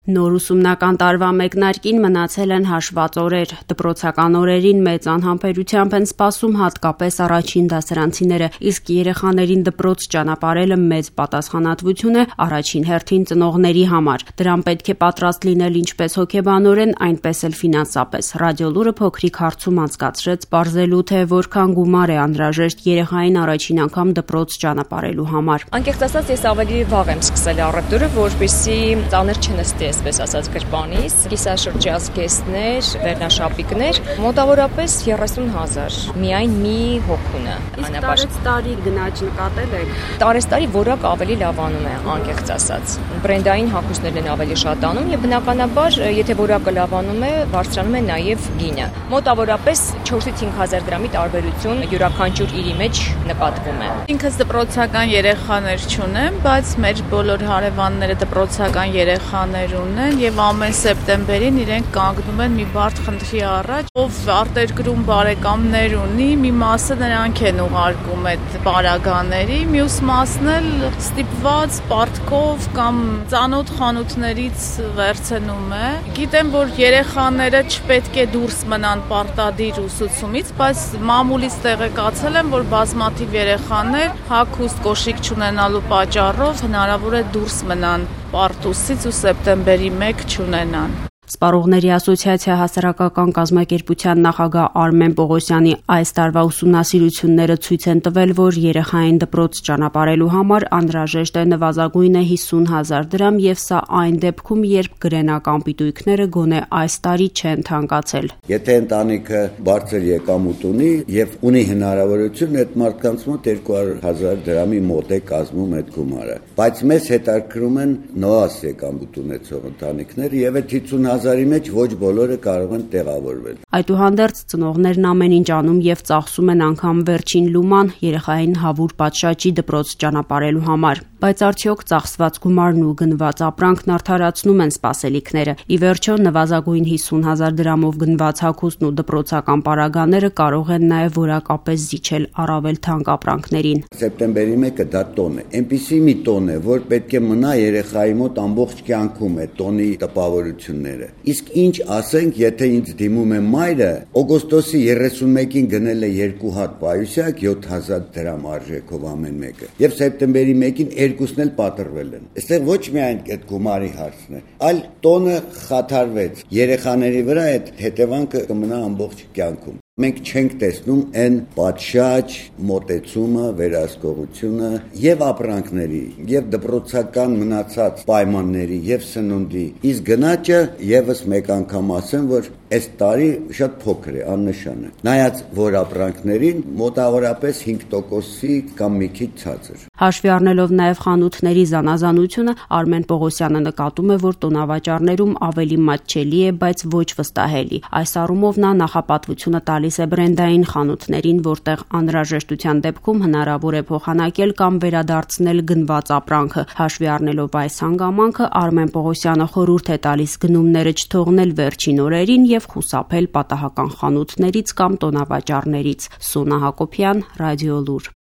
Նոր ուսումնական տարվա մեկնարկին մնացել են հաշված օրեր։ Դպրոցական օրերին մեծ անհամբերությամբ են սպասում հատկապես առաջին դասարանցիները, իսկ երեխաներին դպրոց ճանապարհելը մեծ պատասխանատվություն է առաջին հերթին ծնողների համար։ Դրան պետք է պատրաստ լինել ինչպես հոգեբանորեն, այնպես էլ ֆինանսապես։ Ռադիոլուրը փոքրիկ հարցում անցկացրեց պարզելու, թե որքան գումար է անհրաժեշտ երեխային առաջին անգամ դպրոց ճանապարհելու համար։ Անկեղծ ասած, ես ավելի վաղ եմ սկսել առևտուրը, որպեսզի ծանր չնստի, այսպես ասած, գրպանից, կիսաշրջազգեստներ, վերնաշապիկներ, մոտավորապես 30,000 միայն մի հոգունը։ Իսկ տարի գնաճ նկատել եք։ Տարեստարի որակ ավելի լավանում է, անկեղծ ասած։ Բրենդային հագուստներն են ավելի շատանում եւ բնականաբար, եթե որակը լավանում է, բարձրանում է նաեւ գինը։ Մոտավորապես 4-ից 5,000 դրամի տարբերություն յուրաքանչյուր իրի մեջ նկատվում է։ Ինքս դպրոցական երեխաներ չունեմ, բայց մեր բոլոր հարևանները դպրոցական երեխաներ ունեն եւ ամեն սեպտեմբերին իրենք կանգնում են մի բարդ խնդրի առաջ, ով արտերկրում բարեկամներ ունի, մի մասը նրանք են ուղարկում այդ պարագաների, մյուս մասն էլ ստիպված պարտքով կամ ծանոթ խանութներից վերցնում է։ Գիտեմ, որ երեխաները չպետք է դուրս մնան պարտադիր ուսուցումից, բայց մամուլից տեղեկացել եմ, որ բազմաթիվ երեխաներ հագուստ կոշիկ չունենալու պատճառով հնարավոր է դուրս մնան պարտուսից ու սեպտեմբերի 1 չունենան։ Սպառողների ասոցիացիա հասարակական կազմակերպության նախագահ Արմեն Պողոսյանի այս տարվա ուսումնասիրությունները ցույց են տվել, որ երեխային դպրոց ճանապարհելու համար անհրաժեշտ է նվազագույնը 50,000 դրամ եւ սա այն դեպքում, երբ գրենական պիտույքները գոնե այս տարի չեն թանկացել։ Եթե ընտանիքը բարձր եկամուտ ունի եւ ունի հնարավորություն, այդ մարդկանց մոտ 200,000 դրամի մոտ է կազմում այդ գումարը, բայց մեզ հետաքրքրում են նոաս եկամուտ ունեցող ընտանիքները եւ այդ 50,000-ի մեջ ոչ բոլորը կարող են տեղավորվել։ Այդուհանդերձ ծնողներն ամեն ինչ անում եւ ծախսում են անգամ վերջին լուման երեխային հավուր պատշաճի դպրոց ճանապարհելու համար, բայց արդյոք ծախսված գումարն ու գնված ապրանքն արդարացնում են սպասելիքները։ Ի վերջո նվազագույն 50,000 դրամով գնված հագուստն ու դպրոցական պարագաները կարող են նաեւ որակապես զիջել առավել թանկ ապրանքներին։ Սեպտեմբերի 1-ը դա տոն է, այնպիսի մի տոն է, որ պետք է մնա երեխայի մոտ ամբողջ կյանքում է տոնի տպավորությունները։ Իսկ ինչ ասենք, եթե ինձ դիմում է մայրը, օգոստոսի 31-ին գնել է 2 հատ պայուսակ 7,000 դրամ արժեքով ամեն մեկը, եւ սեպտեմբերի 1-ին երկուսն էլ պատրվել են։ Այստեղ ոչ միայն այդ գումարի հարցն է, այլ տոնը խաթարվեց։ Երեխաների վրա այդ հետևանքը կմնա ամբողջ կյանքում։ Մենք չենք տեսնում այն պատշաճ մոտեցումը, վերահսկողությունը եւ ապրանքների, եւ դպրոցական մնացած պայմանների, եւ սնունդի։ Իսկ գնաճը եւս մեկ անգամ ասեմ, որ այս տարի շատ փոքր է, աննշան է։ Նայած որ ապրանքներին մոտավորապես 5%-ի կամ մի քիչ ցածր։ Հաշվի առնելով նաեւ խանութների զանազանությունը, Արմեն Պողոսյանը նկատում է, որ տոնավաճառներում ավելի մատչելի է, բայց ոչ վստահելի։ Այս առումով նա նախապատվությունը տալիս է բրենդային խանութներին, որտեղ անհրաժեշտության դեպքում հնարավոր է փոխանակել կամ վերադարձնել գնված ապրանքը։ Հաշվի առնելով այս հանգամանքը, Արմեն Պողոսյանը խորհուրդ է տալիս գնումները չթողնել վերջին օրերին եւ խուսափել պատահական խանութներից կամ տոնավաճառներից։ Սոնա Հակոբյան, Ռադիոլուր։